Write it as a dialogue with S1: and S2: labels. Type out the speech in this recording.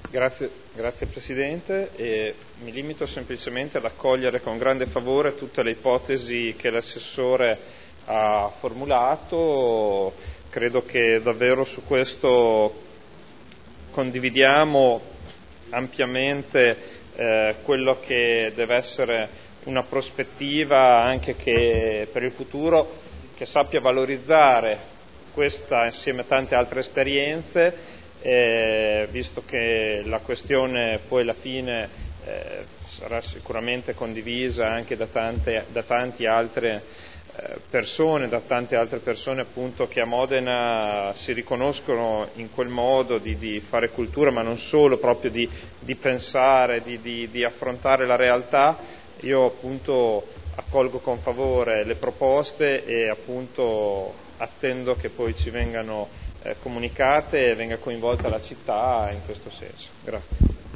S1: Grazie Presidente, e mi limito semplicemente ad accogliere con grande favore tutte le ipotesi che l'Assessore ha formulato. Credo che davvero su questo condividiamo ampiamente quello che deve essere una prospettiva anche che per il futuro che sappia valorizzare questa insieme a tante altre esperienze, visto che la questione poi alla fine sarà sicuramente condivisa anche da tante altre persone appunto che a Modena si riconoscono in quel modo di fare cultura, ma non solo, proprio di pensare, di affrontare la realtà. Io appunto accolgo con favore le proposte e appunto attendo che poi ci vengano comunicate e venga coinvolta la città in questo senso. Grazie.